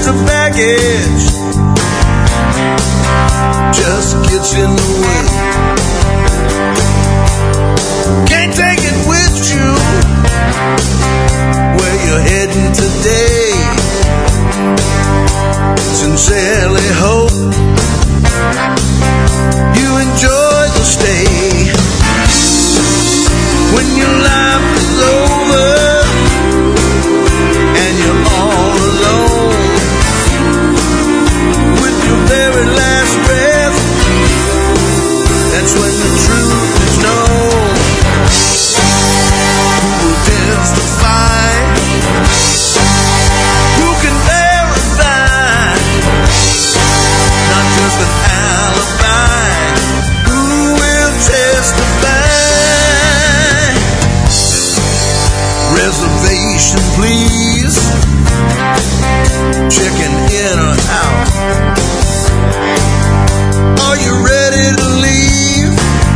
extra baggage just gets in the way. Can't take it with you where you're heading today. Sincerely hope you enjoy the stay. When your life is over and you're all alone with your very last breath, that's when the truth is known. Who will testify? Who can verify? Not just an alibi. Who will testify? Reservation, please. Checking in or out. Are you ready to leave?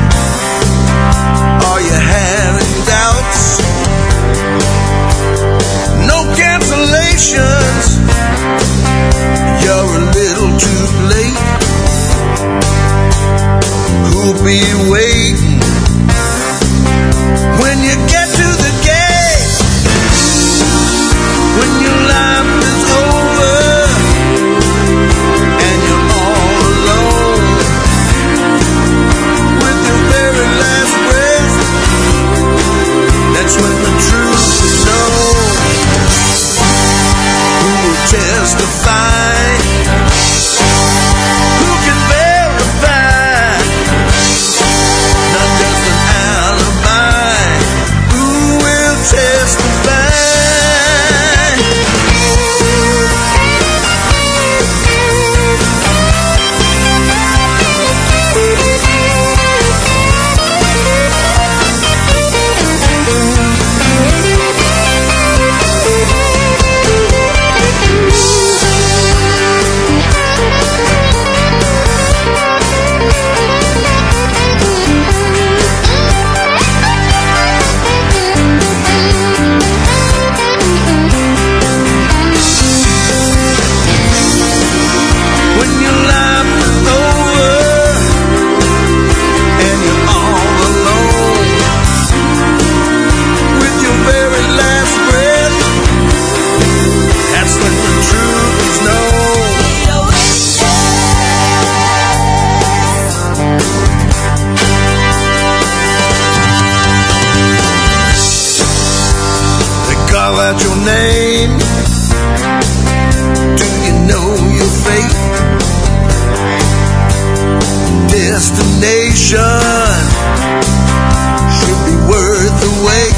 Are you having doubts? No cancellations. You're a little too late. Who'll be waiting when you get to the gate? When your life is over and you're all alone with your very last breath, that's when the truth is known. Who will testify? Who can verify? Not just an alibi. Who will testify? When your life is over and you're all alone with your very last breath, that's when the truth is known. They call out your name. Do you know your fate? Destination should be worth the wait.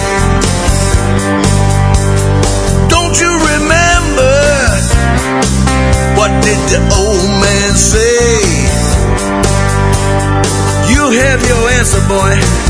Don't you remember what did the old man say? You have your answer, boy.